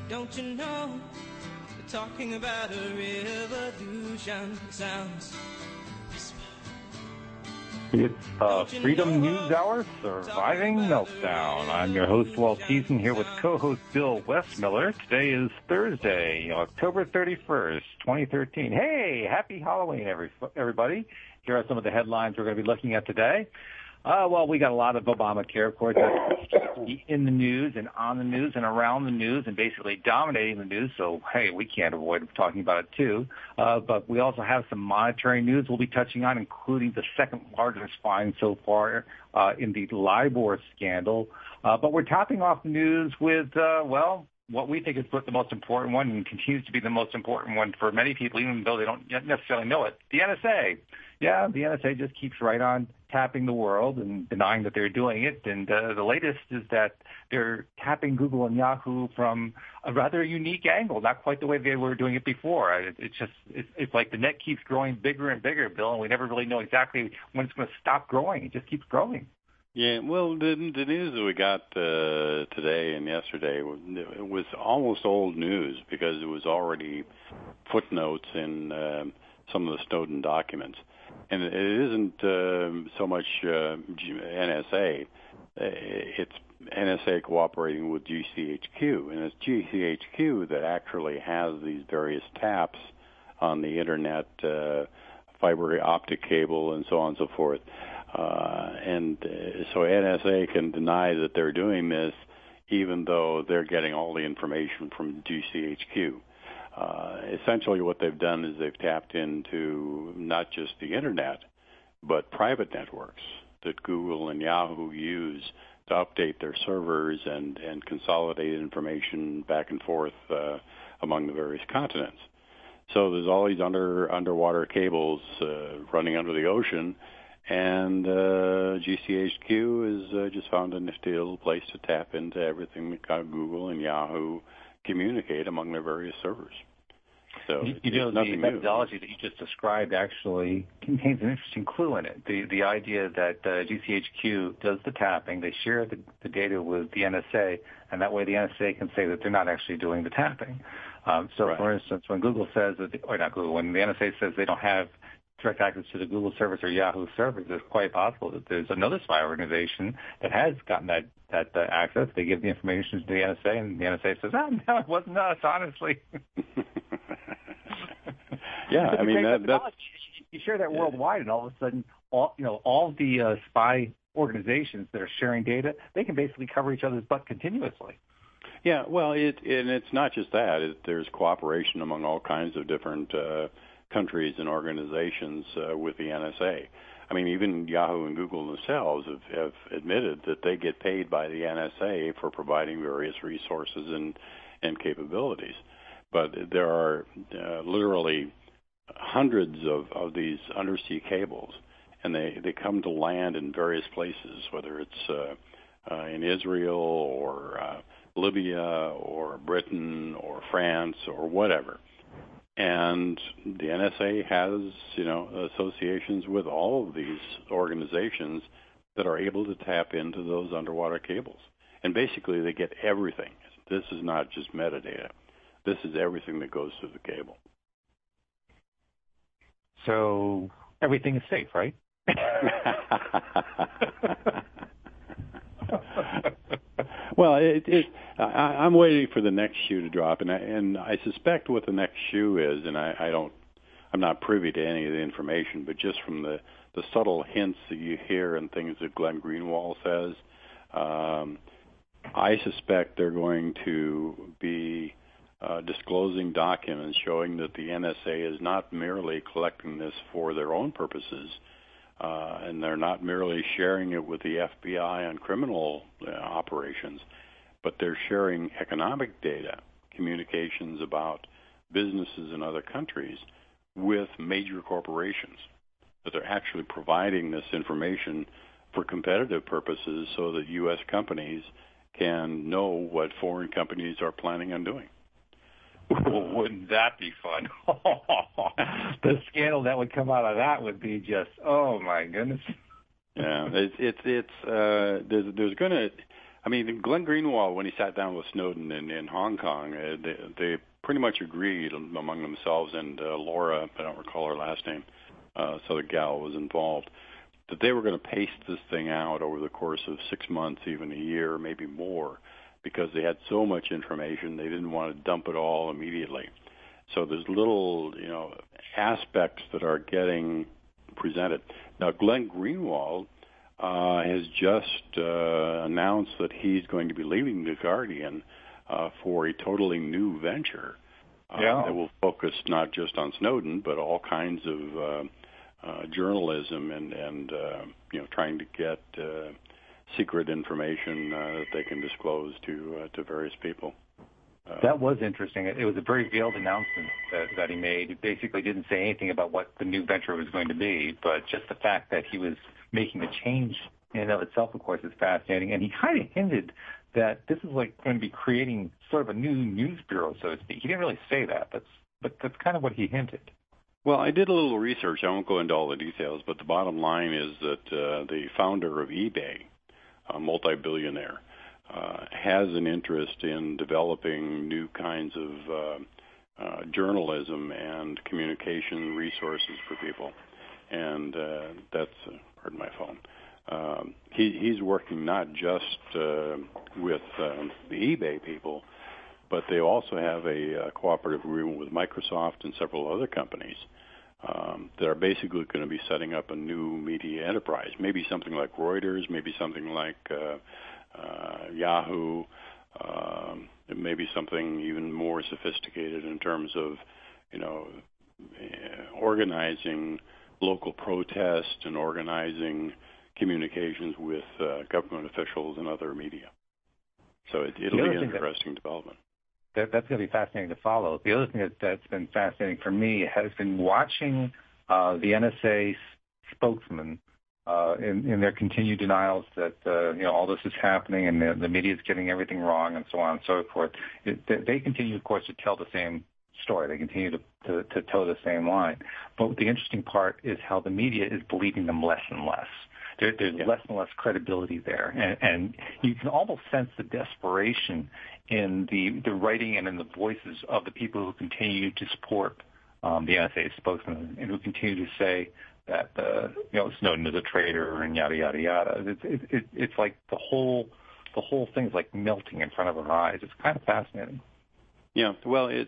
Don't you know, they're talking about a revolution. Sounds It's Freedom News Hour, Surviving Meltdown. I'm your host, Walt Thiessen, here with co-host Bill Westmiller. Today is Thursday, October 31st, 2013. Hey, happy Halloween, everybody. Here are some of the headlines we're going to be looking at today. Well, we got a lot of Obamacare, of course, that's in the news and on the news and around the news and basically dominating the news. So, hey, we can't avoid talking about it, too. But we also have some monetary news we'll be touching on, including the second largest fine so far in the LIBOR scandal. But we're topping off the news with, what we think is the most important one and continues to be the most important one for many people, even though they don't necessarily know it, the NSA. Yeah, the NSA just keeps right on tapping the world and denying that they're doing it. And the latest is that they're tapping Google and Yahoo from a rather unique angle, not quite the way they were doing it before. It's like the net keeps growing bigger and bigger, Bill, and we never really know exactly when it's going to stop growing. It just keeps growing. Yeah, well, the news that we got today and yesterday was almost old news because it was already footnotes in some of the Snowden documents. And it isn't so much NSA. It's NSA cooperating with GCHQ. And it's GCHQ that actually has these various taps on the Internet, fiber optic cable, and so on and so forth. So NSA can deny that they're doing this even though they're getting all the information from GCHQ. Essentially what they've done is they've tapped into not just the Internet, but private networks that Google and Yahoo use to update their servers and consolidate information back and forth among the various continents. So there's all these underwater cables running under the ocean, and GCHQ has just found a nifty little place to tap into everything that Google and Yahoo communicate among their various servers. So the methodology that you just described actually contains an interesting clue in it. The idea that GCHQ does the tapping, they share the data with the NSA, and that way the NSA can say that they're not actually doing the tapping. Right. For instance, when Google says that, or not Google, when the NSA says they don't have direct access to the Google service or Yahoo service, it's quite possible that there's another spy organization that has gotten that access. They give the information to the NSA, and the NSA says, no, it wasn't us, honestly. Yeah, I mean, you share that worldwide, and all of a sudden, all the spy organizations that are sharing data, they can basically cover each other's butt continuously. Yeah, well, and it's not just that. There's cooperation among all kinds of different countries and organizations with the NSA. I mean, even Yahoo and Google themselves have admitted that they get paid by the NSA for providing various resources and capabilities. But there are literally hundreds of these undersea cables, and they come to land in various places, whether it's in Israel or Libya or Britain or France or whatever. And the NSA has, associations with all of these organizations that are able to tap into those underwater cables. And basically they get everything. This is not just metadata. This is everything that goes through the cable. So everything is safe, right? Well, I'm waiting for the next shoe to drop, and I suspect what the next shoe is, and I'm not privy to any of the information, but just from the subtle hints that you hear and things that Glenn Greenwald says, I suspect they're going to be disclosing documents showing that the NSA is not merely collecting this for their own purposes, and they're not merely sharing it with the FBI on criminal operations, but they're sharing economic data, communications about businesses in other countries with major corporations, that they're actually providing this information for competitive purposes so that U.S. companies can know what foreign companies are planning on doing. Well, wouldn't that be fun? The scandal that would come out of that would be just, oh my goodness. Yeah, there's going to, I mean, Glenn Greenwald, when he sat down with Snowden in Hong Kong, they pretty much agreed among themselves, and Laura, I don't recall her last name, so the gal was involved, that they were going to pace this thing out over the course of 6 months, even a year, maybe more, because they had so much information, they didn't want to dump it all immediately. So there's little, aspects that are getting presented. Now, Glenn Greenwald has just announced that he's going to be leaving The Guardian for a totally new venture that will focus not just on Snowden, but all kinds of journalism and trying to get secret information that they can disclose to various people. That was interesting. It was a very veiled announcement that he made. He basically didn't say anything about what the new venture was going to be, but just the fact that he was making a change in and of itself, of course, is fascinating. And he kind of hinted that this is like going to be creating sort of a new news bureau, so to speak. He didn't really say that, but that's kind of what he hinted. Well, I did a little research. I won't go into all the details, but the bottom line is that the founder of eBay, a multi-billionaire, has an interest in developing new kinds of journalism and communication resources for people. And that's, pardon my phone, he's working not just with the eBay people, but they also have a cooperative agreement with Microsoft and several other companies that are basically going to be setting up a new media enterprise, maybe something like Reuters, maybe something like Yahoo, maybe something even more sophisticated in terms of, organizing local protest and organizing communications with government officials and other media. So it'll be an interesting development. That's going to be fascinating to follow. The other thing that's been fascinating for me has been watching the NSA spokesman in their continued denials that all this is happening and the media is getting everything wrong and so on and so forth. They continue, of course, to tell the same story. They continue to toe the same line. But the interesting part is how the media is believing them less and less. There's less and less credibility there, and you can almost sense the desperation in the writing and in the voices of the people who continue to support the NSA spokesman and who continue to say that Snowden is a traitor and yada yada yada. It's like the whole thing's like melting in front of our eyes. It's kind of fascinating. Yeah, well, it's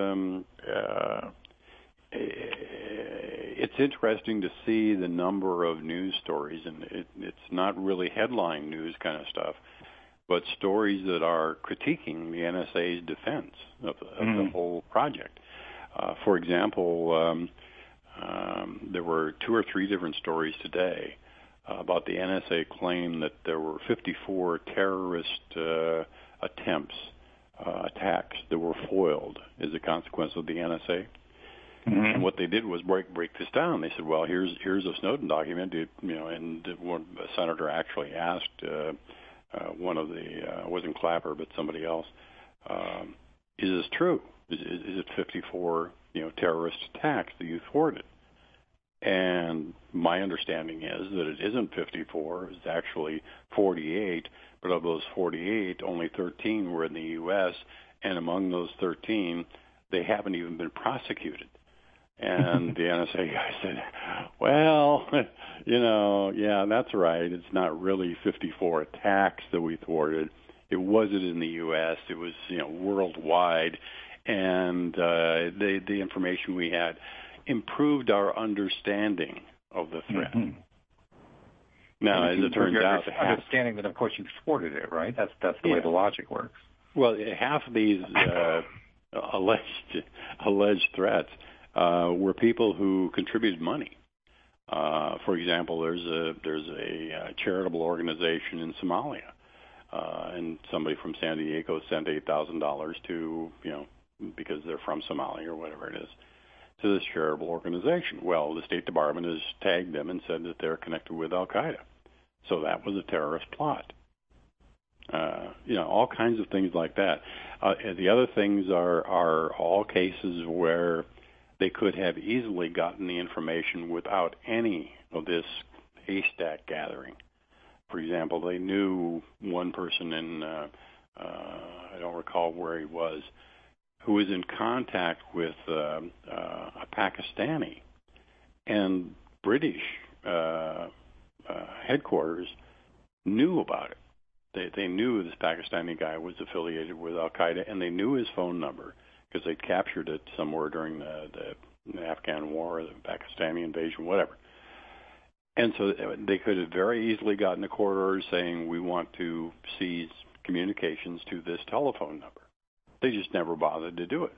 interesting to see the number of news stories, and it's not really headline news kind of stuff, but stories that are critiquing the NSA's defense of the whole project. For example, there were 2 or 3 different stories today about the NSA claim that there were 54 terrorist attacks that were foiled as a consequence of the NSA. And what they did was break this down. They said, well, here's a Snowden document, and one senator actually asked one of the, wasn't Clapper, but somebody else, is this true? Is it 54, terrorist attacks that you thwarted? And my understanding is that it isn't 54, it's actually 48, but of those 48, only 13 were in the U.S., and among those 13, they haven't even been prosecuted. And the NSA guy said, well, yeah, that's right. It's not really 54 attacks that we thwarted. It wasn't in the U.S. It was, worldwide. And the information we had improved our understanding of the threat. Mm-hmm. Now, as it turns out, understanding that, of course, you thwarted it, right? That's the way the logic works. Well, half of these alleged threats were people who contributed money. For example, there's a charitable organization in Somalia, and somebody from San Diego sent $8,000 to because they're from Somalia or whatever it is, to this charitable organization. Well, the State Department has tagged them and said that they're connected with Al Qaeda, so that was a terrorist plot. All kinds of things like that. And the other things are all cases where they could have easily gotten the information without any of this haystack gathering. For example, they knew one person in, I don't recall where he was, who was in contact with a Pakistani, and British headquarters knew about it. They knew this Pakistani guy was affiliated with Al-Qaeda, and they knew his phone number because they'd captured it somewhere during the Afghan war, or the Pakistani invasion, whatever. And so they could have very easily gotten a court order saying, we want to seize communications to this telephone number. They just never bothered to do it.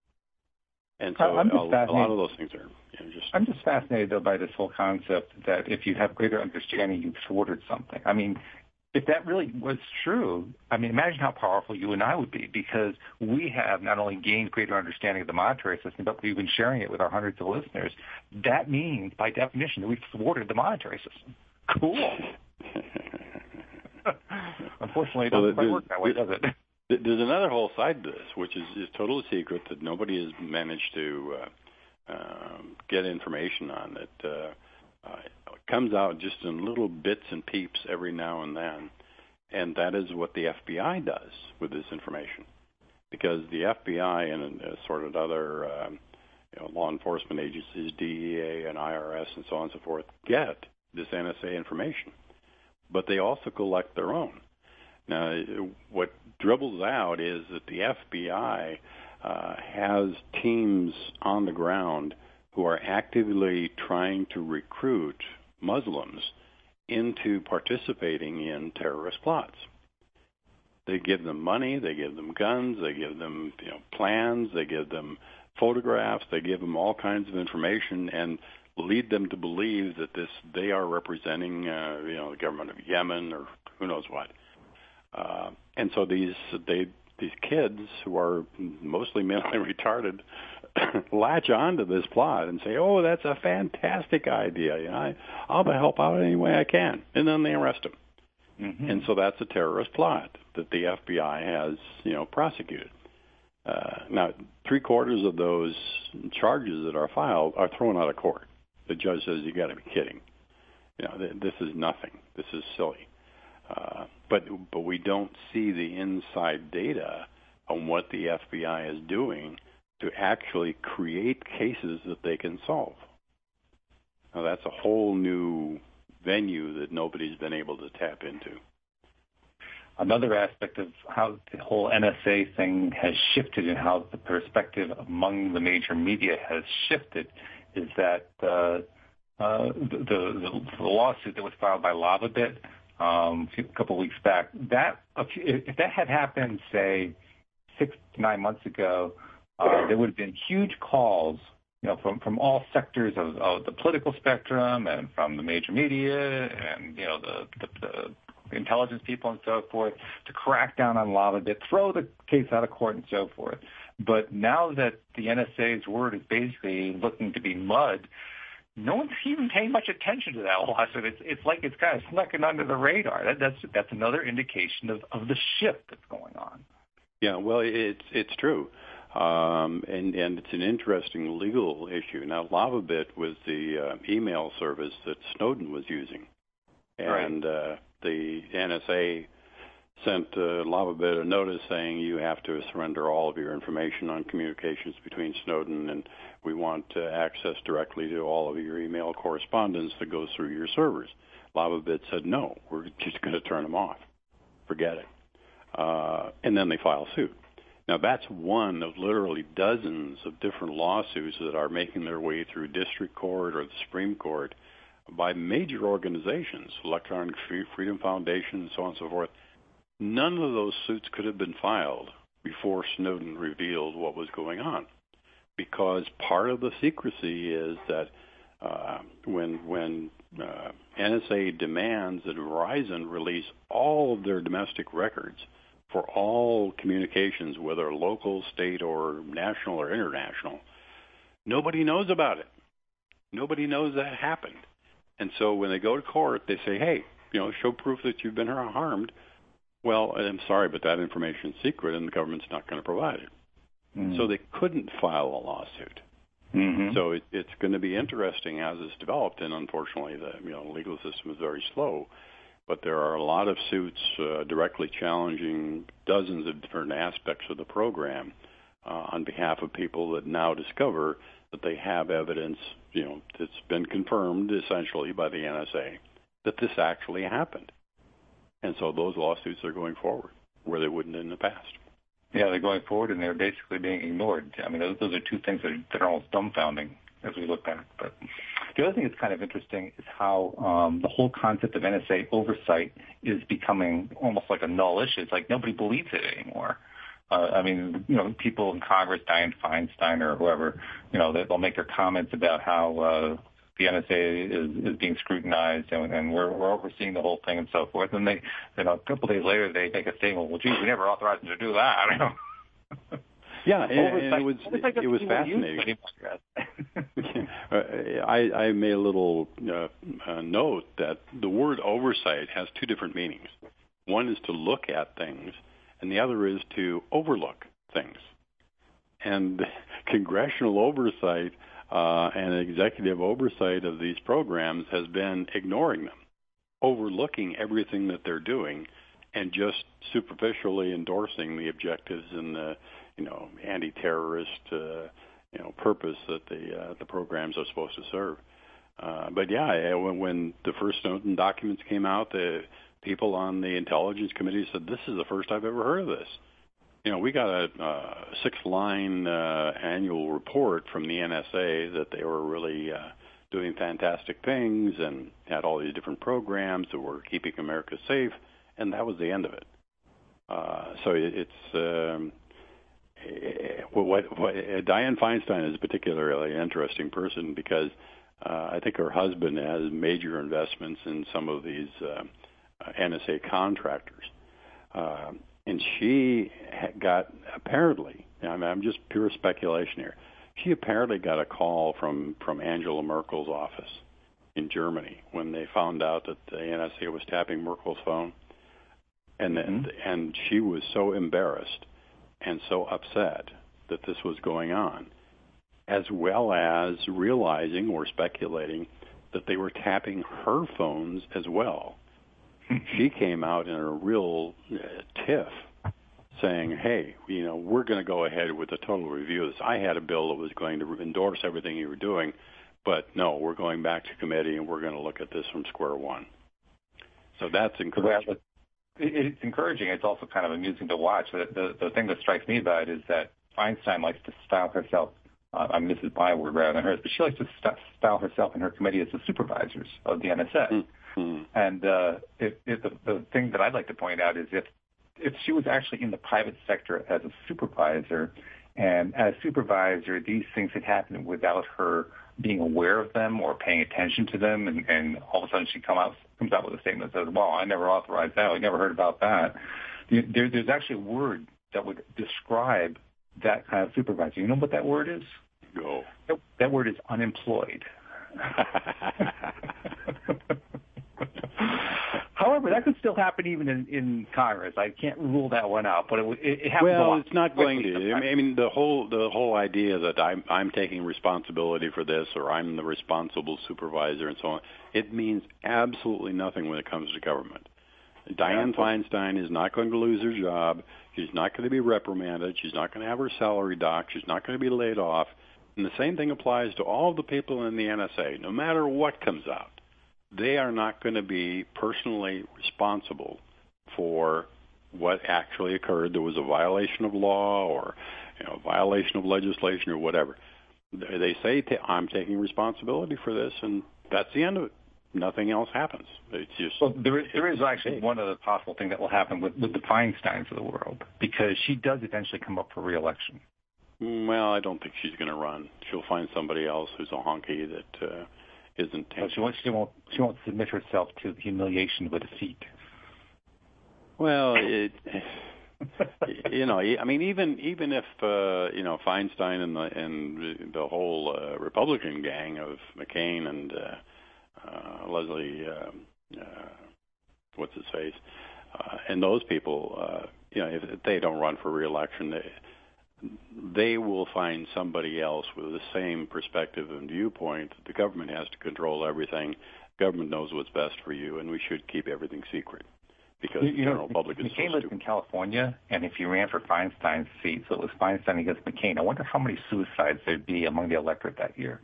And so a lot of those things are just... I'm just fascinated, though, by this whole concept that if you have greater understanding, you've thwarted something. I mean, if that really was true, I mean, imagine how powerful you and I would be, because we have not only gained greater understanding of the monetary system, but we've been sharing it with our hundreds of listeners. That means, by definition, that we've thwarted the monetary system. Cool. Unfortunately, it doesn't quite work that way, does it? There's another whole side to this, which is totally secret that nobody has managed to get information on. That comes out just in little bits and peeps every now and then, and that is what the FBI does with this information. Because the FBI and assorted other law enforcement agencies, DEA and IRS and so on and so forth, get this NSA information, but they also collect their own. Now, what dribbles out is that the FBI has teams on the ground who are actively trying to recruit Muslims into participating in terrorist plots. They give them money, they give them guns, they give them plans, they give them photographs, they give them all kinds of information and lead them to believe that they are representing the government of Yemen or who knows what. And so these kids who are mostly mentally retarded latch onto this plot and say, "Oh, that's a fantastic idea. I'll help out any way I can," and then they arrest them. Mm-hmm. And so that's a terrorist plot that the FBI has, prosecuted. Now, 3/4 of those charges that are filed are thrown out of court. The judge says, "You got to be kidding. This is nothing. This is silly." But we don't see the inside data on what the FBI is doing to actually create cases that they can solve. Now, that's a whole new venue that nobody's been able to tap into. Another aspect of how the whole NSA thing has shifted and how the perspective among the major media has shifted is that the lawsuit that was filed by LavaBit a couple of weeks back, if that had happened, say, 6 to 9 months ago, there would have been huge calls, from all sectors of the political spectrum and from the major media and, the intelligence people and so forth to crack down on LavaBit, throw the case out of court and so forth. But now that the NSA's word is basically looking to be mud, no one's even paying much attention to that lawsuit. It's like it's kind of snuck in under the radar. That's another indication of the shift that's going on. Yeah, well, it's true, and it's an interesting legal issue. Now, LavaBit was the email service that Snowden was using, and the NSA sent LavaBit a notice saying you have to surrender all of your information on communications between Snowden, and we want access directly to all of your email correspondence that goes through your servers. LavaBit said, no, we're just going to turn them off. Forget it. And then they file suit. Now, that's one of literally dozens of different lawsuits that are making their way through district court or the Supreme Court by major organizations, Electronic Freedom Foundation and so on and so forth. None of those suits could have been filed before Snowden revealed what was going on, because part of the secrecy is that when NSA demands that Verizon release all of their domestic records for all communications, whether local, state, or national or international, nobody knows about it. Nobody knows that happened. And so when they go to court, they say, hey, show proof that you've been harmed. Well, I'm sorry, but that information is secret, and the government's not going to provide it. Mm-hmm. So they couldn't file a lawsuit. Mm-hmm. So it's going to be interesting as it's developed, and unfortunately, the legal system is very slow. but there are a lot of suits directly challenging dozens of different aspects of the program on behalf of people that now discover that they have evidence, that's been confirmed essentially by the NSA that this actually happened. And so those lawsuits are going forward where they wouldn't in the past. Yeah, they're going forward and they're basically being ignored. I mean, those are two things that are almost dumbfounding as we look back. But the other thing that's kind of interesting is how the whole concept of NSA oversight is becoming almost like a null issue. It's like nobody believes it anymore. I mean, people in Congress, Dianne Feinstein or whoever, they'll make their comments about how the NSA is being scrutinized and we're overseeing the whole thing and so forth. And they, a couple of days later, they make a statement, well, geez, we never authorized them to do that. Yeah, and it was fascinating. I made a little note that the word oversight has two different meanings. One is to look at things, and the other is to overlook things. And congressional oversight and executive oversight of these programs has been ignoring them, overlooking everything that they're doing, and just superficially endorsing the objectives and the anti-terrorist purpose that the programs are supposed to serve. But yeah, when the first Snowden documents came out, the people on the Intelligence Committee said, "This is the first I've ever heard of this." We got a 6-line annual report from the NSA that they were really doing fantastic things and had all these different programs that were keeping America safe, and that was the end of it. So it's what Dianne Feinstein is a particularly interesting person because I think her husband has major investments in some of these NSA contractors. And she got, apparently, I'm just pure speculation here, she apparently got a call from Angela Merkel's office in Germany when they found out that the NSA was tapping Merkel's phone. And she was so embarrassed and so upset that this was going on, as well as realizing or speculating that they were tapping her phones as well. She came out in a real tiff saying, hey, we're going to go ahead with a total review of this. I had a bill that was going to endorse everything you were doing, but no, we're going back to committee and we're going to look at this from square one. So that's encouraging. It's encouraging. It's also kind of amusing to watch. The thing that strikes me about it is that Feinstein likes to style herself, this is my word rather than hers, but she likes to style herself and her committee as the supervisors of the NSA. Mm-hmm. And the thing that I'd like to point out is if she was actually in the private sector as a supervisor, and as supervisor, these things had happened without her being aware of them or paying attention to them, and all of a sudden she comes out with a statement that says, well, I never authorized that, I never heard about that. There's actually a word that would describe that kind of supervisor. You know what that word is? No. That word is unemployed. However, that could still happen even in Congress. I can't rule that one out, but it happens a lot. Well, it's not going to. I mean, the whole idea that I'm taking responsibility for this or I'm the responsible supervisor and so on, it means absolutely nothing when it comes to government. Dianne Feinstein is not going to lose her job. She's not going to be reprimanded. She's not going to have her salary docked. She's not going to be laid off. And the same thing applies to all the people in the NSA. No matter what comes out, they are not going to be personally responsible for what actually occurred. There was a violation of law or a violation of legislation or whatever. They say, I'm taking responsibility for this, and that's the end of it. Nothing else happens. It's just there is actually one other possible thing that will happen with the Feinsteins of the world, because she does eventually come up for re-election. Well, I don't think she's going to run. She'll find somebody else who's a honky that isn't. She won't submit herself to the humiliation of a defeat. Well, I mean, even if Feinstein and the whole Republican gang of McCain and Leslie, what's his face, and those people, if they don't run for re-election, they will find somebody else with the same perspective and viewpoint. The government has to control everything. Government knows what's best for you, and we should keep everything secret because the general public is McCain so lives stupid. in California, and if he ran for Feinstein's seat, so it was Feinstein against McCain, I wonder how many suicides there'd be among the electorate that year.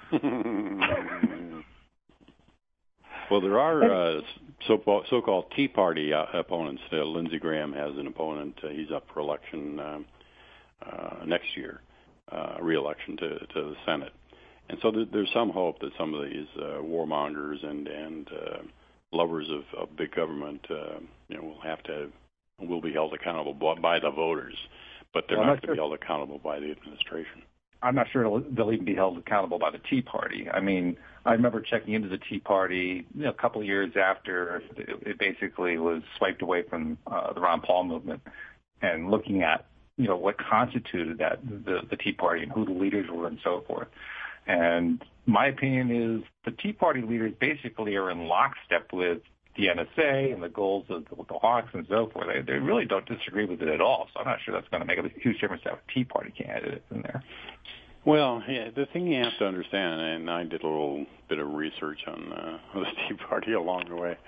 Well, there are so-called Tea Party opponents. Lindsey Graham has an opponent. He's up for election next year, re-election to the Senate. And so there's some hope that some of these warmongers and lovers of big government, will be held accountable by the voters, but they're not going to be held accountable by the administration. I'm not sure they'll even be held accountable by the Tea Party. I mean, I remember checking into the Tea Party a couple of years after it basically was swiped away from the Ron Paul movement, and looking at what constituted that the Tea Party and who the leaders were and so forth. And my opinion is the Tea Party leaders basically are in lockstep with the NSA and the goals of the Hawks and so forth. They really don't disagree with it at all. So I'm not sure that's going to make a huge difference to have a Tea Party candidate in there. Well, yeah, the thing you have to understand, and I did a little bit of research on the Tea Party along the way,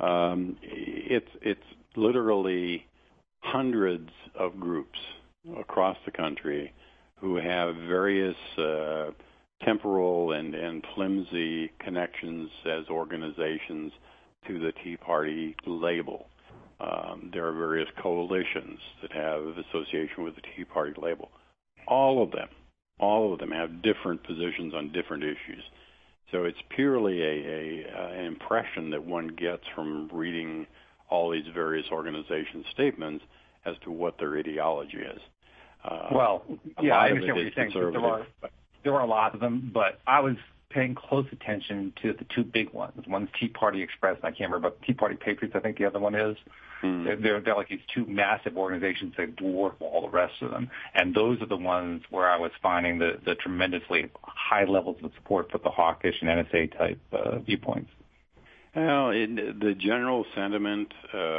it's literally hundreds of groups across the country who have various temporal and flimsy connections as organizations to the Tea Party label. There are various coalitions that have association with the Tea Party label. All of them have different positions on different issues. So it's purely an impression that one gets from reading all these various organizations' statements as to what their ideology is. I understand what you're saying. There are a lot of them, but I was paying close attention to the two big ones. One's Tea Party Express, and I can't remember, but Tea Party Patriots, I think the other one is. They're like these two massive organizations that dwarf all the rest of them. And those are the ones where I was finding the tremendously high levels of support for the hawkish and NSA-type viewpoints. Well, the general sentiment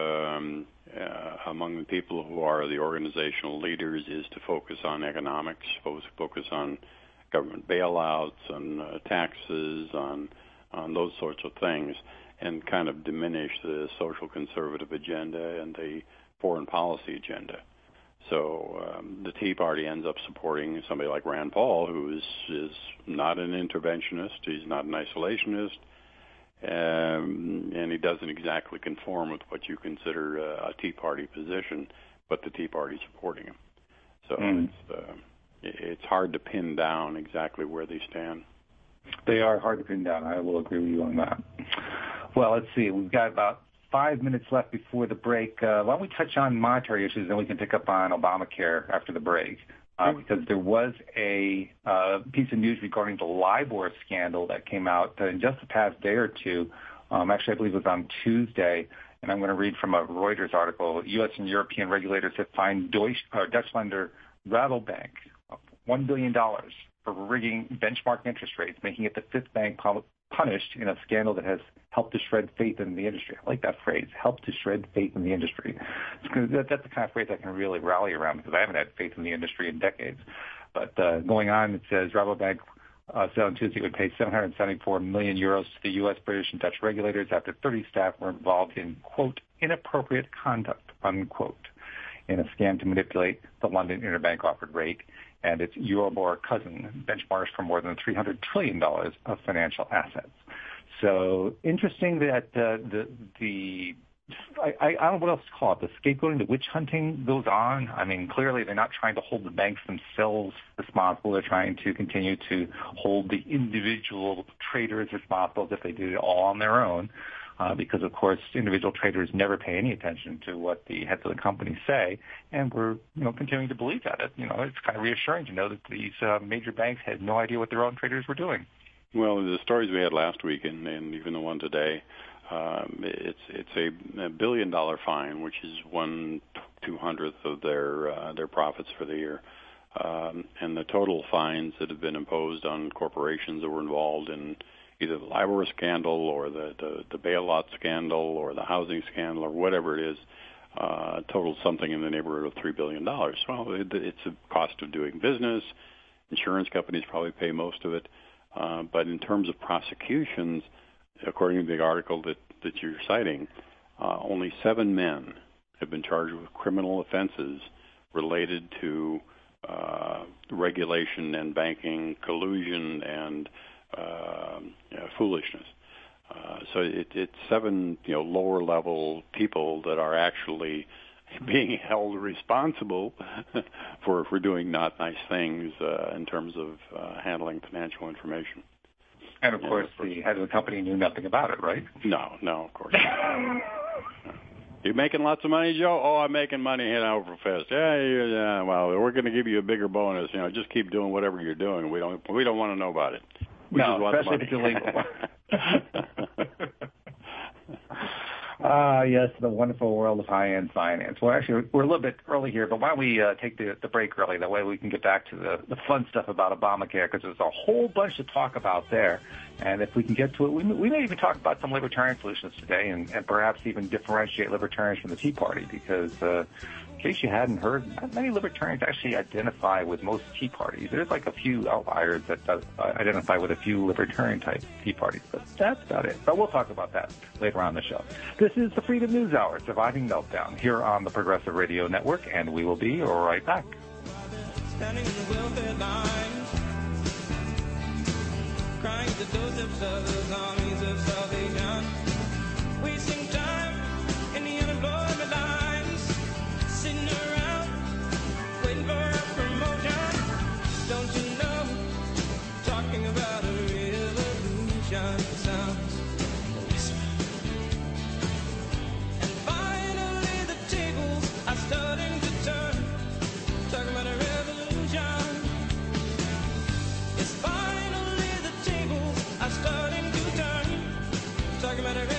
among the people who are the organizational leaders is to focus on economics, focus on government bailouts, on taxes, on those sorts of things, and kind of diminish the social conservative agenda and the foreign policy agenda. So the Tea Party ends up supporting somebody like Rand Paul, who is not an interventionist, he's not an isolationist, and he doesn't exactly conform with what you consider a Tea Party position, but the Tea Party is supporting him. So it's hard to pin down exactly where they stand. They are hard to pin down. I will agree with you on that. Well, let's see. We've got about 5 minutes left before the break. Why don't we touch on monetary issues, and we can pick up on Obamacare after the break. Because there was a piece of news regarding the LIBOR scandal that came out in just the past day or two. Actually, I believe it was on Tuesday. And I'm going to read from a Reuters article. U.S. and European regulators have fined Dutch lender Rabobank $1 billion for rigging benchmark interest rates, making it the fifth bank punished in a scandal that has helped to shred faith in the industry. I like that phrase, help to shred faith in the industry. That's the kind of phrase I can really rally around because I haven't had faith in the industry in decades. But going on, it says Rabobank said on Tuesday it would pay 774 million euros to the U.S., British, and Dutch regulators after 30 staff were involved in, quote, inappropriate conduct, unquote, in a scam to manipulate the London interbank offered rate and its Euribor cousin benchmarks for more than $300 trillion of financial assets. So interesting that I don't know what else to call it. The scapegoating, the witch hunting goes on. I mean, clearly they're not trying to hold the banks themselves responsible. They're trying to continue to hold the individual traders responsible as if they did it all on their own. Because, of course, individual traders never pay any attention to what the heads of the company say, and we're, continuing to believe that. It's kind of reassuring to know that these major banks had no idea what their own traders were doing. Well, the stories we had last week and even the one today, it's a $1 billion fine, which is 1/200th of their profits for the year, and the total fines that have been imposed on corporations that were involved in either the LIBOR scandal or the bailout scandal or the housing scandal or whatever it is, totals something in the neighborhood of $3 billion. Well, it's a cost of doing business. Insurance companies probably pay most of it. But in terms of prosecutions, according to the article that you're citing, only 7 men have been charged with criminal offenses related to regulation and banking collusion and foolishness. So it's 7 lower level people that are actually being held responsible for doing not nice things in terms of handling financial information. And of course, the head of the company knew nothing about it, right? No, of course not. You making lots of money, Joe? Oh, I'm making money hand over fist. Yeah. Well, we're going to give you a bigger bonus. Just keep doing whatever you're doing. We don't want to know about it. No, especially if it's illegal. Yes, the wonderful world of high-end finance. Well, actually, we're a little bit early here, but why don't we take the break early? That way we can get back to the fun stuff about Obamacare, because there's a whole bunch to talk about there. And if we can get to it, we may even talk about some libertarian solutions today and perhaps even differentiate libertarians from the Tea Party, because in case you hadn't heard, not many libertarians actually identify with most Tea Parties. There's like a few outliers that identify with a few libertarian-type Tea Parties, but that's about it. But we'll talk about that later on in the show. This is the Freedom News Hour, Surviving Meltdown, here on the Progressive Radio Network, and we will be right back. Standing in the welfare lines, crying to those themselves, armies of salvation, wasting time in the unemployment lines, sitting around waiting for a promotion. Don't you know, talking about a revolution sounds whisper. And finally the tables are starting to turn, talking about a revolution. It's finally the tables are starting to turn, talking about a revolution.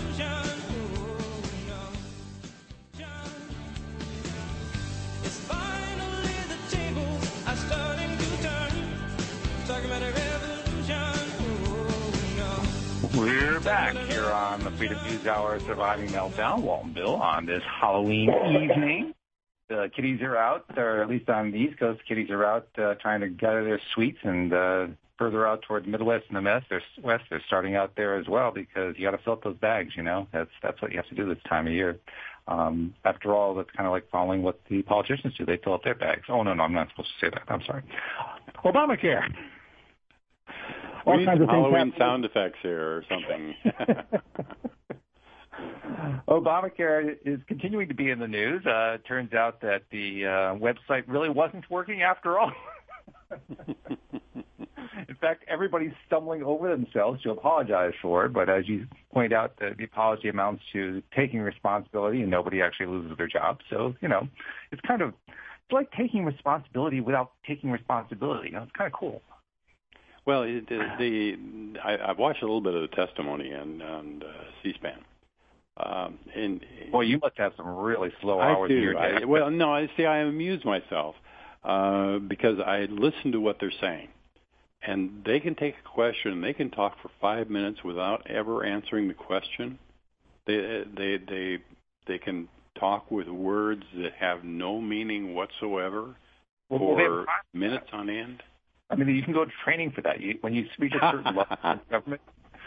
We're back here on the Freedom News Hour, Surviving Meltdown. Walton Bill on this Halloween evening. The kiddies are out, or at least on the East Coast, kiddies are out trying to gather their sweets, and further out toward the Midwest and the West, they're starting out there as well, because you got to fill up those bags. That's what you have to do this time of year. After all, that's kind of like following what the politicians do. They fill up their bags. Oh, no, I'm not supposed to say that. I'm sorry. Obamacare. We need some Halloween sound effects here or something. Obamacare is continuing to be in the news. It turns out that the website really wasn't working after all. In fact, everybody's stumbling over themselves to apologize for it. But as you point out, the apology amounts to taking responsibility, and nobody actually loses their job. So, it's like taking responsibility without taking responsibility. It's kind of cool. Well, I've watched a little bit of the testimony on C-SPAN. Well, you must have some really slow hours in your day. I amuse myself because I listen to what they're saying. And they can take a question, and they can talk for 5 minutes without ever answering the question. They can talk with words that have no meaning whatsoever for minutes on end. I mean, you can go to training for that. When you reach a certain level of government.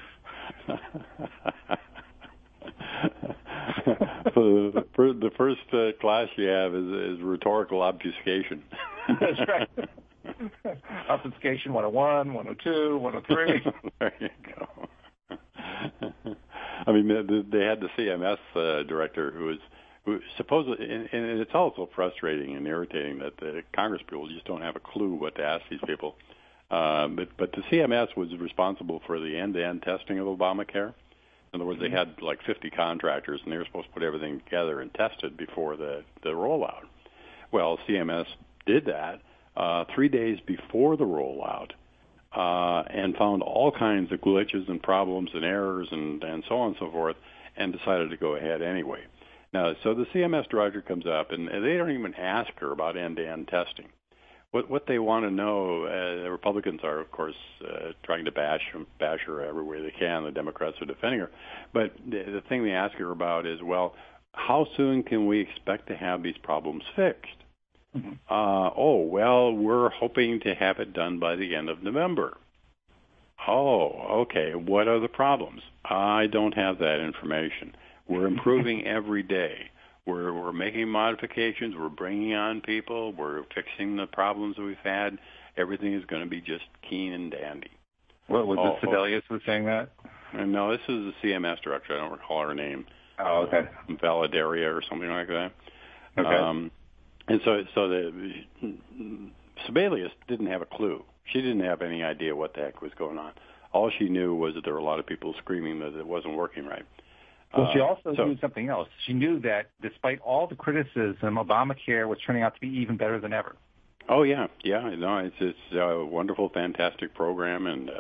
So the first class you have is rhetorical obfuscation. That's right. Obfuscation 101, 102, 103. There you go. I mean, they had the CMS director who supposedly, and it's also frustrating and irritating that the Congress people just don't have a clue what to ask these people. But the CMS was responsible for the end-to-end testing of Obamacare. In other words, they had like 50 contractors, and they were supposed to put everything together and test it before the rollout. Well, CMS did that 3 days before the rollout and found all kinds of glitches and problems and errors and so on and so forth, and decided to go ahead anyway. Now, so the CMS director comes up, and they don't even ask her about end-to-end testing. What they want to know, the Republicans are, of course, trying to bash her everywhere they can. The Democrats are defending her. But the thing they ask her about is, well, how soon can we expect to have these problems fixed? Mm-hmm. Well, we're hoping to have it done by the end of November. Oh, okay. What are the problems? I don't have that information. We're improving every day. We're making modifications. We're bringing on people. We're fixing the problems that we've had. Everything is going to be just keen and dandy. What was it Sibelius was saying that? No, this is the CMS director. I don't recall her name. Oh, okay. Valaderia or something like that. Okay. And so the Sibelius didn't have a clue. She didn't have any idea what the heck was going on. All she knew was that there were a lot of people screaming that it wasn't working right. Well, she also knew something else. She knew that despite all the criticism, Obamacare was turning out to be even better than ever. Oh yeah. No, it's a wonderful, fantastic program, and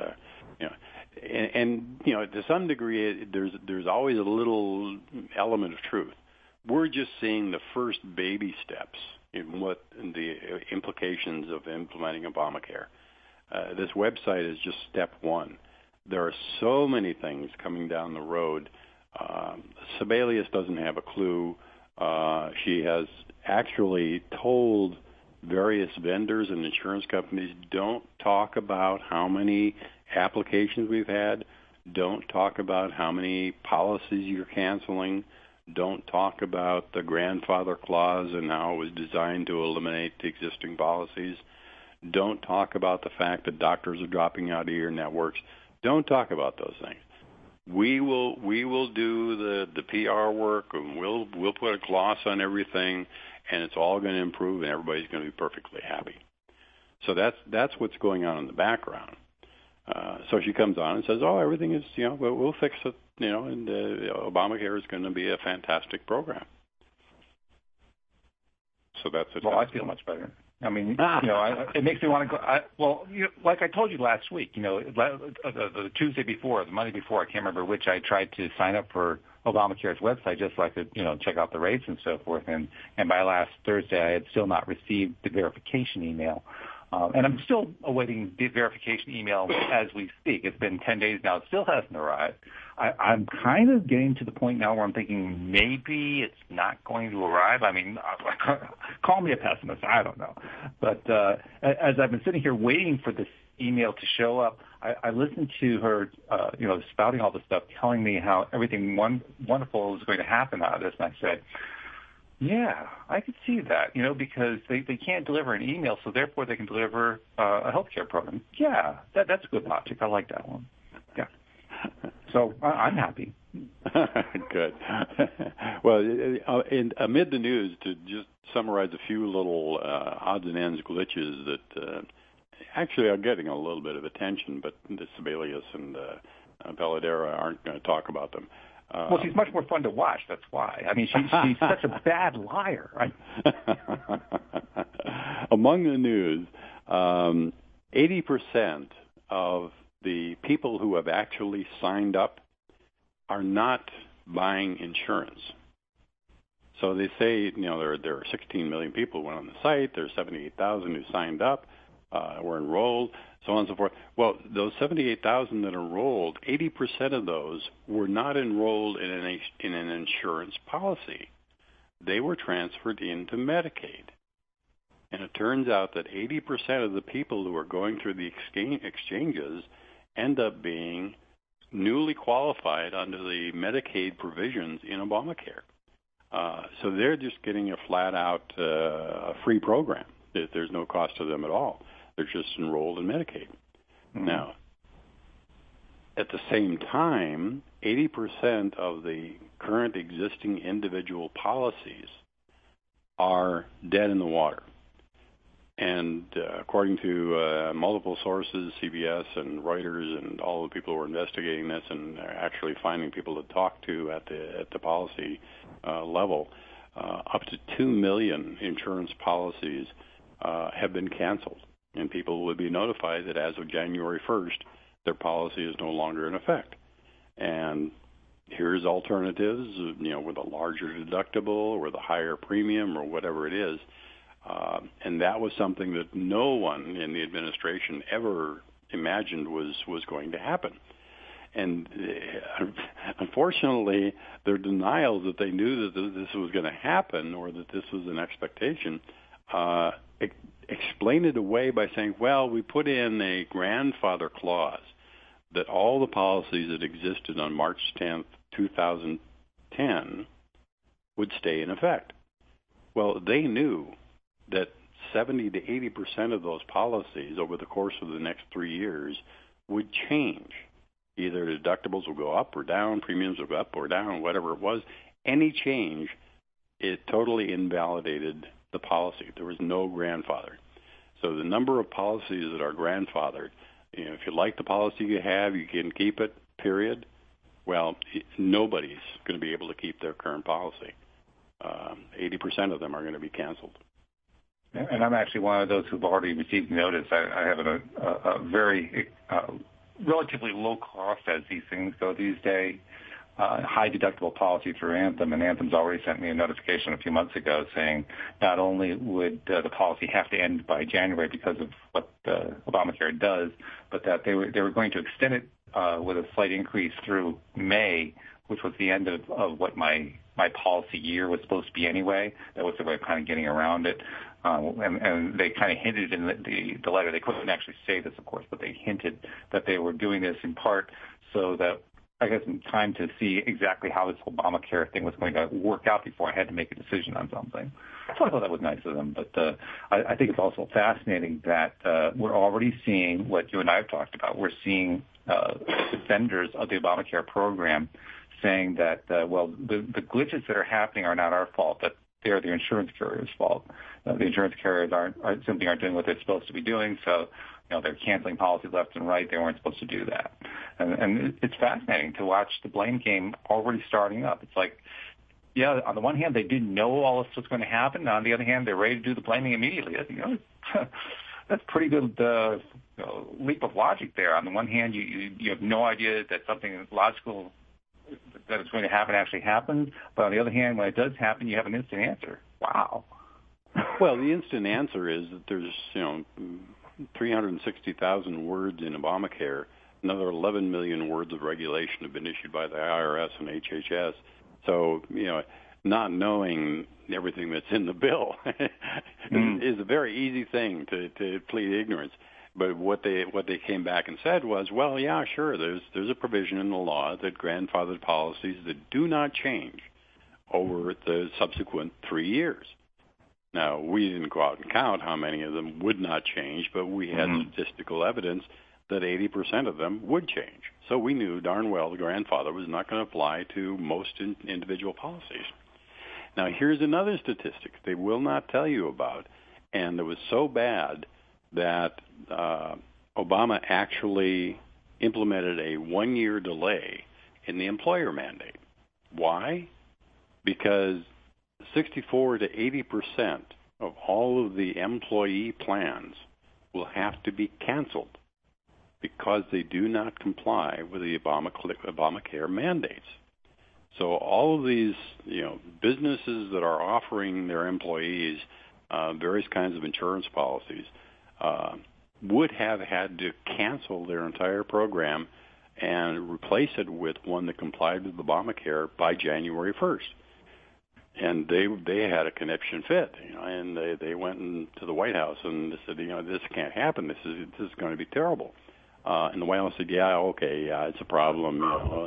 and to some degree, there's always a little element of truth. We're just seeing the first baby steps in what the implications of implementing Obamacare. This website is just step one. There are so many things coming down the road. Sibelius doesn't have a clue. She has actually told various vendors and insurance companies, don't talk about how many applications we've had. Don't talk about how many policies you're canceling. Don't talk about the grandfather clause and how it was designed to eliminate the existing policies. Don't talk about the fact that doctors are dropping out of your networks. Don't talk about those things. We will do the PR work, and we'll put a gloss on everything, and it's all going to improve, and everybody's going to be perfectly happy. So that's what's going on in the background. So she comes on and says, "Oh, everything is we'll fix it, and Obamacare is going to be a fantastic program." So that's it. Well, I feel much better. I mean, it makes me want to go. Like I told you last week, the Tuesday before, the Monday before, I can't remember which, I tried to sign up for Obamacare's website just so I could, check out the rates and so forth. And by last Thursday, I had still not received the verification email. And I'm still awaiting the verification email as we speak. It's been 10 days now. It still hasn't arrived. I'm kind of getting to the point now where I'm thinking maybe it's not going to arrive. I mean, call me a pessimist. I don't know. But as I've been sitting here waiting for this email to show up, I listened to her, spouting all this stuff, telling me how everything wonderful is going to happen out of this. And I said, yeah, I could see that, because they can't deliver an email, so therefore they can deliver a healthcare program. Yeah, that's good logic. I like that one. Yeah. So I'm happy. Good. Well, amid the news, to just summarize a few little odds and ends glitches that actually are getting a little bit of attention, but the Sibelius and Belladera aren't going to talk about them. Well, she's much more fun to watch. That's why. I mean, she's such a bad liar. Right? Among the news, 80% of the people who have actually signed up are not buying insurance. So they say, there are 16 million people who went on the site. There's 78,000 who signed up, were enrolled, so on and so forth. Well, those 78,000 that enrolled, 80% of those were not enrolled in an insurance policy. They were transferred into Medicaid. And it turns out that 80% of the people who are going through the exchanges end up being newly qualified under the Medicaid provisions in Obamacare. So they're just getting a flat-out free program. There's no cost to them at all. They're just enrolled in Medicaid. Mm-hmm. Now, at the same time, 80% of the current existing individual policies are dead in the water. And according to multiple sources, CBS and Reuters and all the people who are investigating this and are actually finding people to talk to at the policy level, up to 2 million insurance policies have been canceled. And people would be notified that as of January 1st, their policy is no longer in effect. And here's alternatives, with a larger deductible or with a higher premium or whatever it is. And that was something that no one in the administration ever imagined was going to happen. And unfortunately, their denials that they knew that this was going to happen or that this was an expectation explain it away by saying, well, we put in a grandfather clause that all the policies that existed on March 10th, 2010 would stay in effect. Well, they knew that 70 to 80% of those policies over the course of the next 3 years would change. Either deductibles will go up or down, premiums will go up or down, whatever it was. Any change, it totally invalidated the policy. There was no grandfather. So the number of policies that are grandfathered, if you like the policy you have, you can keep it, period. Well, nobody's going to be able to keep their current policy. 80% of them are going to be canceled. And I'm actually one of those who've already received notice. I have a very relatively low cost, as these things go these days, high deductible policy through Anthem, and Anthem's already sent me a notification a few months ago saying not only would the policy have to end by January because of what Obamacare does, but that they were going to extend it with a slight increase through May, which was the end of what my policy year was supposed to be anyway. That was the way of kind of getting around it. And they kind of hinted in the letter. They couldn't actually say this, of course, but they hinted that they were doing this in part so that I guess in time to see exactly how this Obamacare thing was going to work out before I had to make a decision on something. So I thought that was nice of them. But I think it's also fascinating that we're already seeing what you and I have talked about. We're seeing defenders of the Obamacare program saying that, well, the glitches that are happening are not our fault, that they're the insurance carrier's fault. The insurance carriers simply aren't doing what they're supposed to be doing, so they're canceling policies left and right. They weren't supposed to do that. And it's fascinating to watch the blame game already starting up. It's like, yeah, on the one hand, they didn't know all this was going to happen. On the other hand, they're ready to do the blaming immediately. That's pretty good leap of logic there. On the one hand, you have no idea that something logical that is going to happen actually happens. But on the other hand, when it does happen, you have an instant answer. Wow. Well, the instant answer is that there's, 360,000 words in Obamacare. Another 11 million words of regulation have been issued by the IRS and HHS. So, not knowing everything that's in the bill is a very easy thing to plead ignorance. But what they came back and said was, well, yeah, sure, there's a provision in the law that grandfathered policies that do not change over the subsequent 3 years. Now, we didn't go out and count how many of them would not change, but we had statistical evidence that 80% of them would change. So we knew darn well the grandfather was not going to apply to most individual policies. Now, here's another statistic they will not tell you about, and it was so bad that Obama actually implemented a 1-year delay in the employer mandate. Why? Because 64 to 80% of all of the employee plans will have to be canceled because they do not comply with the Obamacare mandates. So all of these, businesses that are offering their employees various kinds of insurance policies would have had to cancel their entire program and replace it with one that complied with Obamacare by January 1st. And they had a conniption fit, and they went to the White House and they said, this can't happen. This is going to be terrible. And the White House said, yeah, okay, yeah, it's a problem.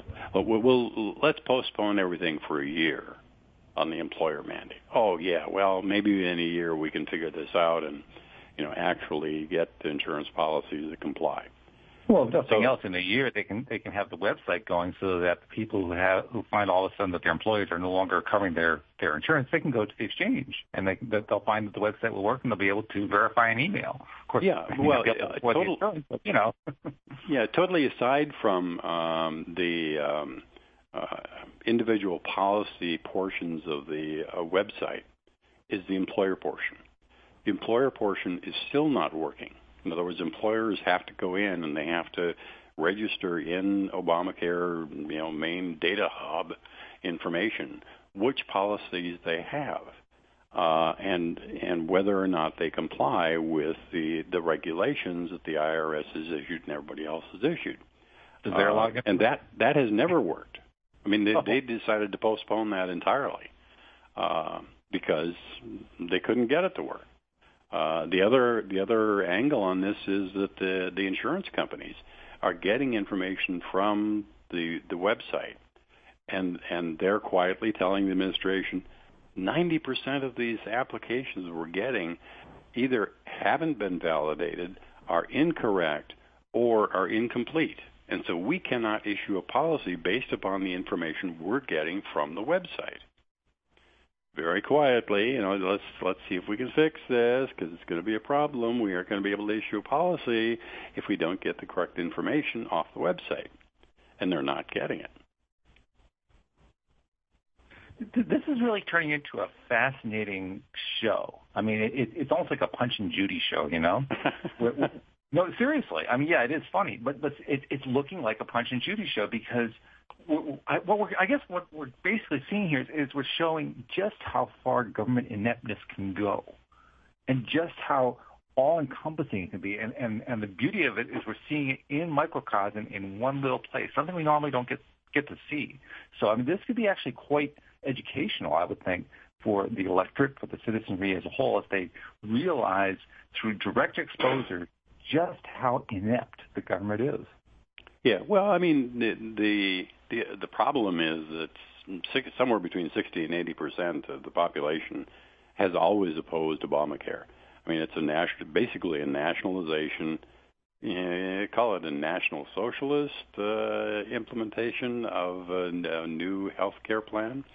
Let's postpone everything for a year on the employer mandate. Oh yeah, well maybe in a year we can figure this out and actually get the insurance policies to comply. Well, if nothing else, in a year they can have the website going so that the people who find all of a sudden that their employees are no longer covering their insurance, they can go to the exchange and they'll find that the website will work and they'll be able to verify an email. Of course, yeah. Well, yeah. Totally aside from the individual policy portions of the website is the employer portion. The employer portion is still not working. In other words, employers have to go in and they have to register in Obamacare, main data hub information, which policies they have, and whether or not they comply with the regulations that the IRS has issued and everybody else has issued. Is there a login? And that has never worked. I mean, they decided to postpone that entirely because they couldn't get it to work. The other angle on this is that the insurance companies are getting information from the website, and they're quietly telling the administration 90% of these applications we're getting either haven't been validated, are incorrect, or are incomplete. And so we cannot issue a policy based upon the information we're getting from the website. Very quietly, let's see if we can fix this, because it's going to be a problem. We aren't going to be able to issue a policy if we don't get the correct information off the website. And they're not getting it. This is really turning into a fascinating show. I mean, it's almost like a Punch and Judy show, No, seriously. I mean, yeah, it is funny, but it's looking like a Punch and Judy show because what we're basically seeing here is we're showing just how far government ineptness can go, and just how all-encompassing it can be. And the beauty of it is we're seeing it in microcosm in one little place, something we normally don't get to see. So I mean, this could be actually quite educational, I would think, for the electorate, for the citizenry as a whole, if they realize through direct exposure just how inept the government is. Yeah, well, I mean, the problem is that somewhere between 60 and 80% of the population has always opposed Obamacare. I mean, it's basically a nationalization. Call it a national socialist implementation of a new health care plan.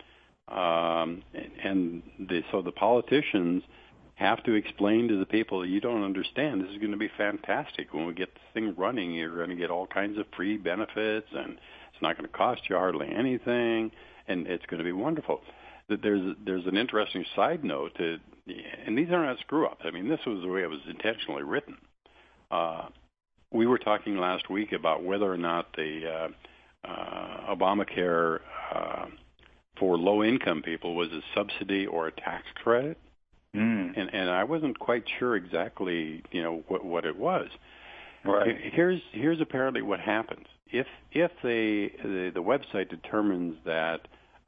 So the politicians have to explain to the people, you don't understand, this is going to be fantastic. When we get this thing running, you're going to get all kinds of free benefits, and it's not going to cost you hardly anything, and it's going to be wonderful. There's an interesting side note, and these are not screw-ups. I mean, this was the way it was intentionally written. We were talking last week about whether or not the Obamacare for low-income people was a subsidy or a tax credit. And I wasn't quite sure exactly, what it was. Right. Here's apparently what happens. If the website determines that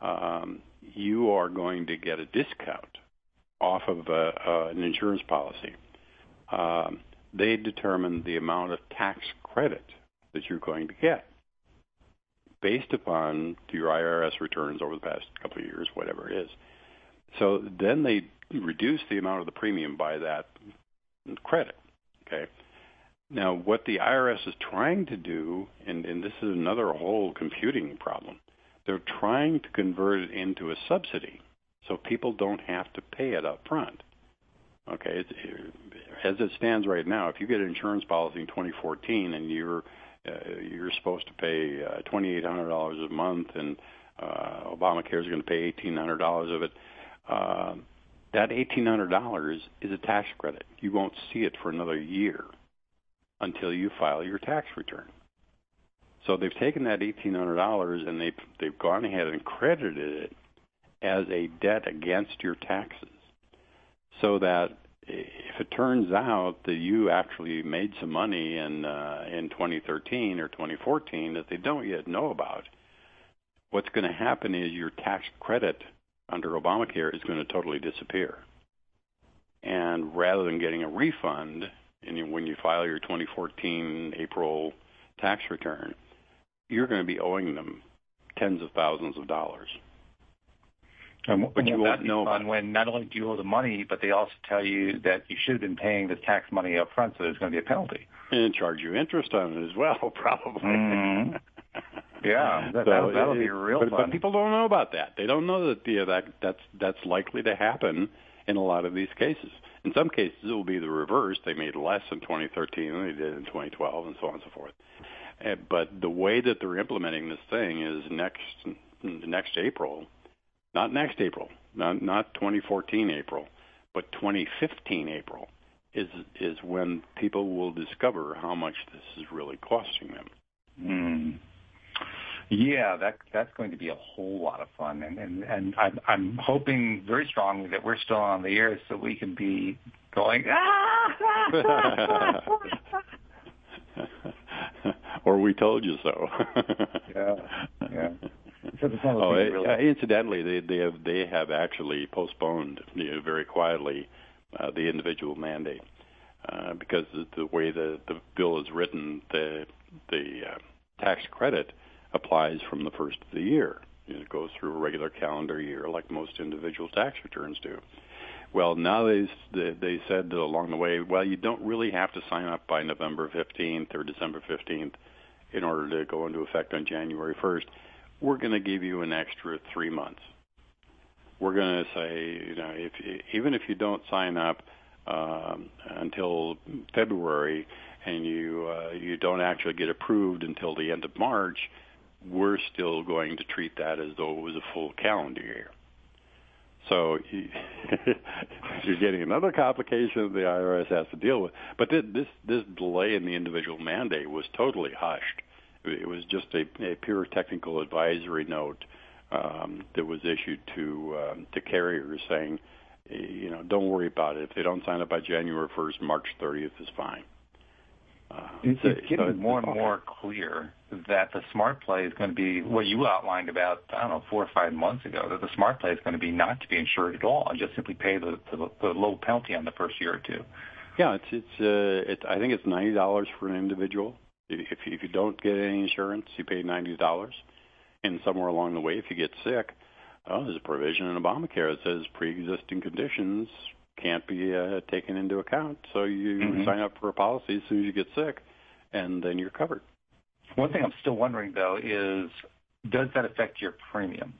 you are going to get a discount off of an insurance policy, they determine the amount of tax credit that you're going to get based upon your IRS returns over the past couple of years, whatever it is. So then they reduce the amount of the premium by that credit. Okay. Now, what the IRS is trying to do, and this is another whole computing problem, they're trying to convert it into a subsidy so people don't have to pay it up front. Okay. As it stands right now, if you get an insurance policy in 2014 and you're supposed to pay $2,800 a month, and Obamacare is going to pay $1,800 of it, that $1,800 is a tax credit. You won't see it for another year until you file your tax return. So they've taken that $1,800 and they've gone ahead and credited it as a debt against your taxes, so that if it turns out that you actually made some money in 2013 or 2014 that they don't yet know about, what's going to happen is your tax credit under Obamacare is going to totally disappear. And rather than getting a refund when you file your 2014 April tax return, you're going to be owing them tens of thousands of dollars. But you won't know when not only do you owe the money, but they also tell you that you should have been paying the tax money up front, so there's going to be a penalty. And charge you interest on it as well, probably. Mm-hmm. Yeah, that'll be real fun. But people don't know about that. They don't know that that's likely to happen in a lot of these cases. In some cases, it will be the reverse. They made less in 2013 than they did in 2012, and so on and so forth. But the way that they're implementing this thing is next April. Not next April, not 2014 April, but 2015 April is when people will discover how much this is really costing them. Mm. Yeah, that's going to be a whole lot of fun, and I'm hoping very strongly that we're still on the air so we can be going. Or we told you so. Yeah. So really... Incidentally, they have actually postponed very quietly the individual mandate because the way the bill is written, the tax credit applies from the first of the year. It goes through a regular calendar year like most individual tax returns do. Well, now they said along the way, well, you don't really have to sign up by November 15th or December 15th in order to go into effect on January 1st. We're going to give you an extra 3 months. We're going to say, even if you don't sign up until February and you don't actually get approved until the end of March, we're still going to treat that as though it was a full calendar year. So you're getting another complication that the IRS has to deal with. But this delay in the individual mandate was totally hushed. It was just a pure technical advisory note that was issued to carriers saying, don't worry about it. If they don't sign up by January 1st, March 30th is fine. It's getting more and more clear that the smart play is going to be what you outlined about, 4 or 5 months ago, that the smart play is going to be not to be insured at all and just simply pay the low penalty on the first year or two. Yeah, I think it's $90 for an individual. If you don't get any insurance, you pay $90. And somewhere along the way, if you get sick, there's a provision in Obamacare that says pre-existing conditions can't be taken into account. So you sign up for a policy as soon as you get sick, and then you're covered. One thing I'm still wondering, though, is does that affect your premium?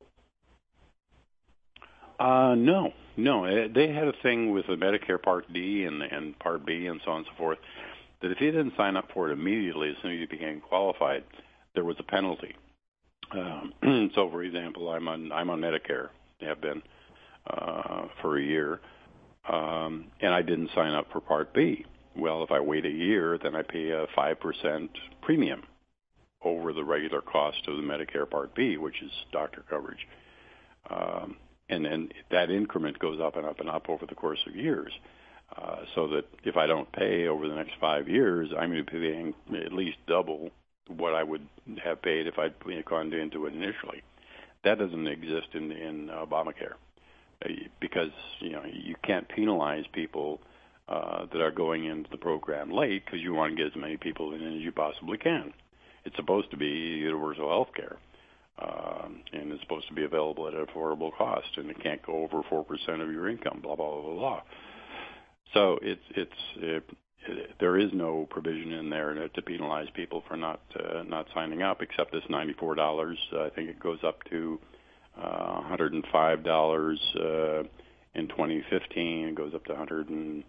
No. They had a thing with the Medicare Part D and Part B and so on and so forth, that if you didn't sign up for it immediately as soon as you became qualified, there was a penalty. So, for example, I'm on Medicare. I have been for a year, and I didn't sign up for Part B. Well, if I wait a year, then I pay a 5% premium over the regular cost of the Medicare Part B, which is doctor coverage. And then that increment goes up and up and up over the course of years. So that if I don't pay over the next 5 years, I'm going to be paying at least double what I would have paid if I'd gone into it initially. That doesn't exist in Obamacare because you can't penalize people that are going into the program late because you want to get as many people in as you possibly can. It's supposed to be universal health care, and it's supposed to be available at an affordable cost, and it can't go over 4% of your income, blah, blah, blah, blah. So there is no provision in there to penalize people for not signing up, except this $94. I think it goes up to $105 in 2015. It goes up to $180 in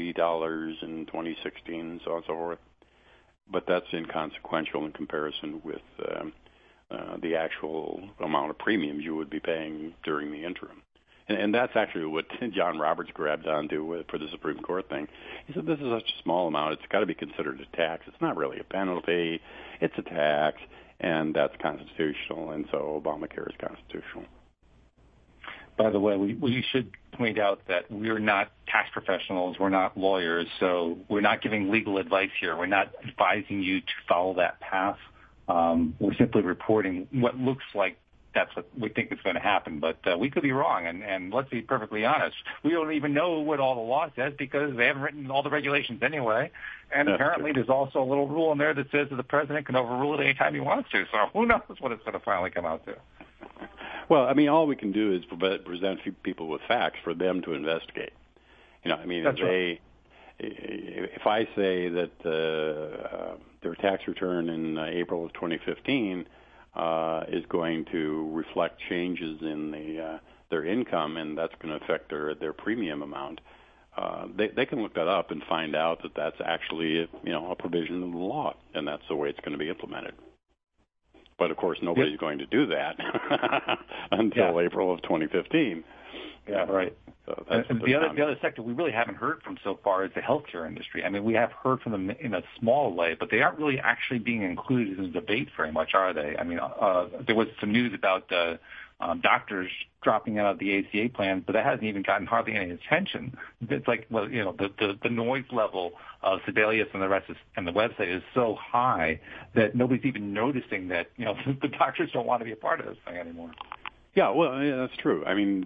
2016, and so on and so forth. But that's inconsequential in comparison with the actual amount of premiums you would be paying during the interim. And that's actually what John Roberts grabbed onto for the Supreme Court thing. He said, this is such a small amount, it's got to be considered a tax. It's not really a penalty. It's a tax, and that's constitutional, and so Obamacare is constitutional. By the way, we should point out that we're not tax professionals. We're not lawyers, so we're not giving legal advice here. We're not advising you to follow that path. We're simply reporting what looks like that's what we think is going to happen, but we could be wrong. And let's be perfectly honest, we don't even know what all the law says because they haven't written all the regulations anyway. And apparently there's also a little rule in there that says that the president can overrule it anytime he wants to. So who knows what it's going to finally come out to. Well, I mean, all we can do is present people with facts for them to investigate. That's right. If I say that their tax return in April of 2015 is going to reflect changes in their income, and that's going to affect their premium amount, they can look that up and find out that that's actually a provision of the law, and that's the way it's going to be implemented. But of course, nobody's going to do that until April of 2015. Yeah, right. So that's and the other sector we really haven't heard from so far is the healthcare industry. I mean, we have heard from them in a small way, but they aren't really actually being included in the debate very much, are they? I mean, there was some news about doctors dropping out of the ACA plan, but that hasn't even gotten hardly any attention. It's like, well, the noise level of Sibelius and the rest and the website is so high that nobody's even noticing that, the doctors don't want to be a part of this thing anymore. Yeah, well, yeah, that's true. I mean,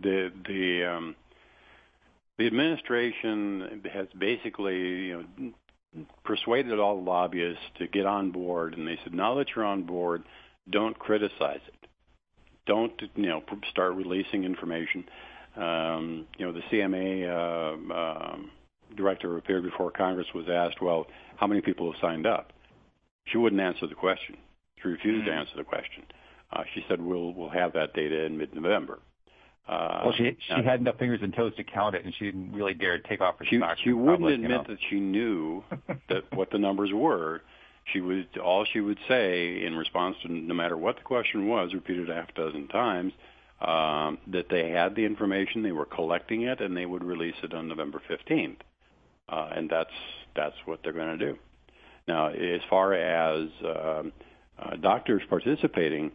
the administration has basically, persuaded all the lobbyists to get on board, and they said, now that you're on board, don't criticize it. Don't, start releasing information. The CMA director who appeared before Congress was asked, well, how many people have signed up? She wouldn't answer the question. She refused to answer the question. She said, we'll have that data in mid-November. Well, she had enough fingers and toes to count it, and she didn't really dare take off her stock. She wouldn't admit that she knew that what the numbers were. All she would say in response to no matter what the question was, repeated a half dozen times, that they had the information, they were collecting it, and they would release it on November 15th. And that's what they're going to do. Now, as far as doctors participating,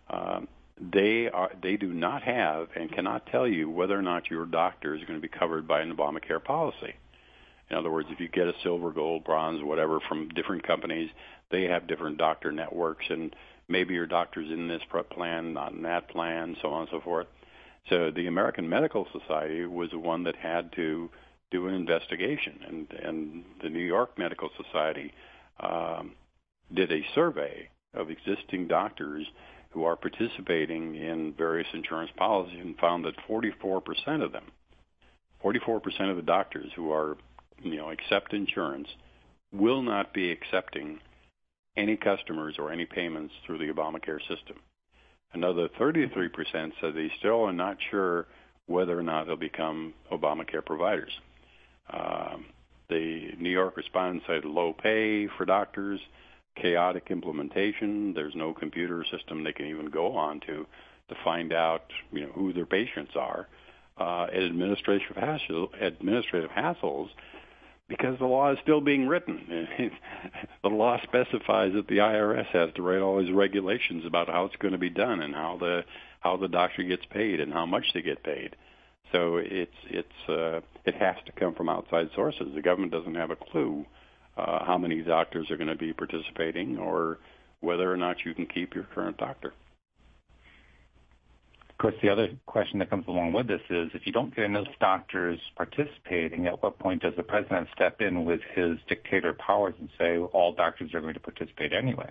they do not have and cannot tell you whether or not your doctor is going to be covered by an Obamacare policy. In other words, if you get a silver, gold, bronze, whatever from different companies, they have different doctor networks, and maybe your doctor's in this plan, not in that plan, so on and so forth. So the American Medical Society was the one that had to do an investigation, and the New York Medical Society did a survey of existing doctors who are participating in various insurance policies and found that 44% of them, 44% of the doctors who are, accept insurance will not be accepting any customers or any payments through the Obamacare system. Another 33% said they still are not sure whether or not they'll become Obamacare providers. The New York respondents said low pay for doctors, chaotic implementation. There's no computer system they can even go on to find out, who their patients are. Administrative hassles, because the law is still being written. The law specifies that the IRS has to write all these regulations about how it's going to be done and how the doctor gets paid and how much they get paid. So it has to come from outside sources. The government doesn't have a clue how many doctors are going to be participating or whether or not you can keep your current doctor. Of course, the other question that comes along with this is, if you don't get enough doctors participating, at what point does the president step in with his dictator powers and say all doctors are going to participate anyway?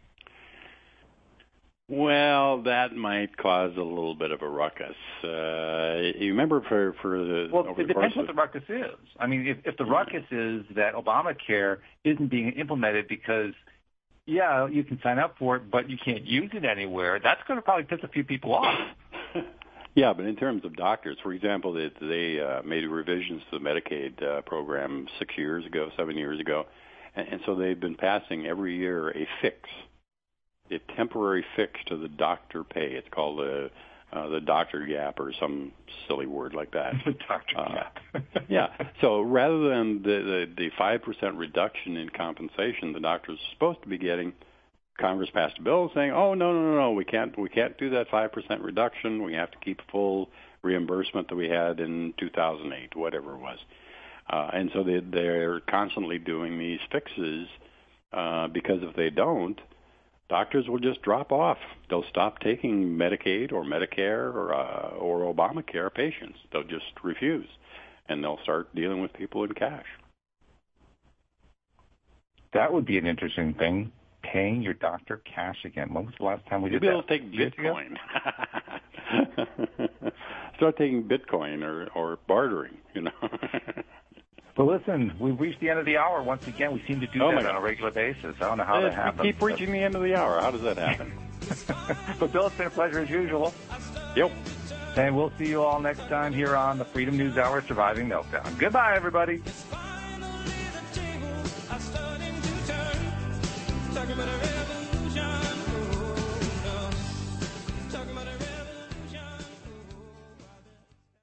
Well, that might cause a little bit of a ruckus. You remember for the... Well, it depends what the ruckus is. I mean, if the ruckus is that Obamacare isn't being implemented because, yeah, you can sign up for it, but you can't use it anywhere, that's going to probably piss a few people off. Yeah, but in terms of doctors, for example, they made revisions to the Medicaid program 7 years ago, and so they've been passing every year a temporary fix to the doctor pay. It's called the doctor gap or some silly word like that. The doctor gap. Yeah. So rather than the 5% reduction in compensation the doctors are supposed to be getting, Congress passed a bill saying, "Oh no, we can't do that 5% reduction. We have to keep full reimbursement that we had in 2008, whatever it was." And so they're constantly doing these fixes because if they don't, doctors will just drop off. They'll stop taking Medicaid or Medicare or Obamacare patients. They'll just refuse, and they'll start dealing with people in cash. That would be an interesting thing. Paying your doctor cash again. When was the last time we did that? Maybe they'll take Bitcoin. Start taking Bitcoin or bartering, Well, listen, we've reached the end of the hour once again. We seem to do that on a regular basis. I don't know how that happens. We keep reaching the end of the hour. How does that happen? But, Bill, it's been a pleasure as usual. Yep. And we'll see you all next time here on the Freedom News Hour, Surviving Meltdown. Goodbye, everybody. Talking about